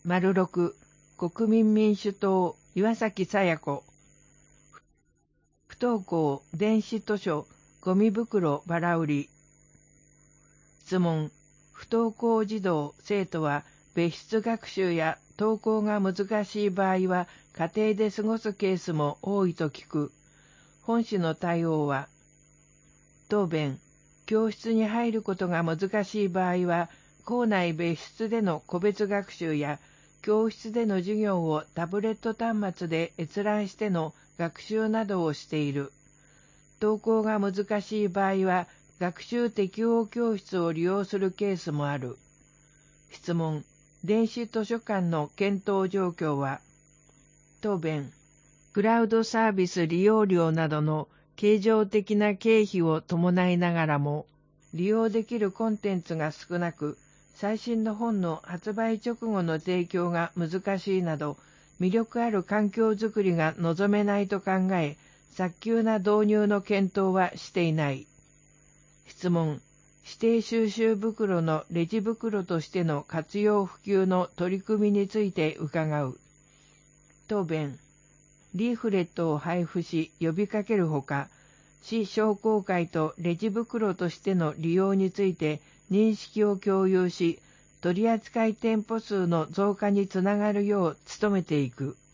06国民民主党岩崎さや子。不登校電子図書ゴミ袋ばら売り。質問。不登校児童生徒は別室学習や登校が難しい場合は家庭で過ごすケースも多いと聞く。本市の対応は。答弁。教室に入ることが難しい場合は校内別室での個別学習や教室での授業をタブレット端末で閲覧しての学習などをしている。登校が難しい場合は学習適応教室を利用するケースもある。質問。電子図書館の検討状況は。答弁。クラウドサービス利用料などの経常的な経費を伴いながらも、利用できるコンテンツが少なく、最新の本の発売直後の提供が難しいなど、魅力ある環境づくりが望めないと考え、早急な導入の検討はしていない。質問。指定収集袋のレジ袋としての活用普及の取り組みについて伺う。答弁。リーフレットを配布し呼びかけるほか、市商工会とレジ袋としての利用について認識を共有し、取扱店舗数の増加につながるよう努めていく。